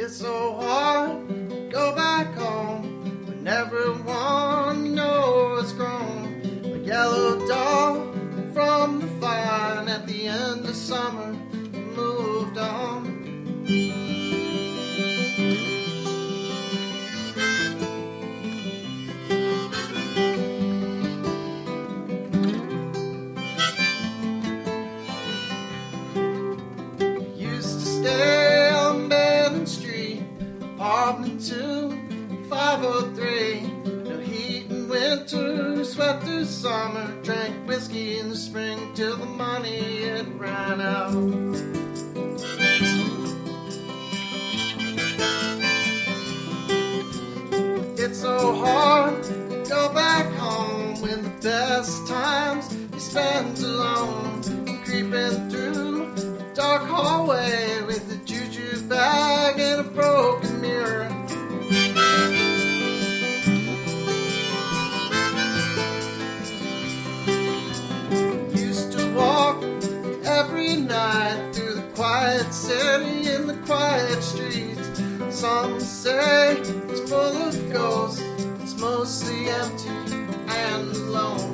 It's so hard to go back home when everyone you know is grown. A yellow dog from the fire, and at the end of summer you moved on. Stay on Bennett Street, apartment 2503. No heat in winter, sweat through summer. Drank whiskey in the spring till the money had ran out. It's so hard to go back home when the best times you spent alone. Creeping through dark hallway with a juju bag and a broken mirror. Used to walk every night through the quiet city and the quiet streets. Some say it's full of ghosts, it's mostly empty and alone.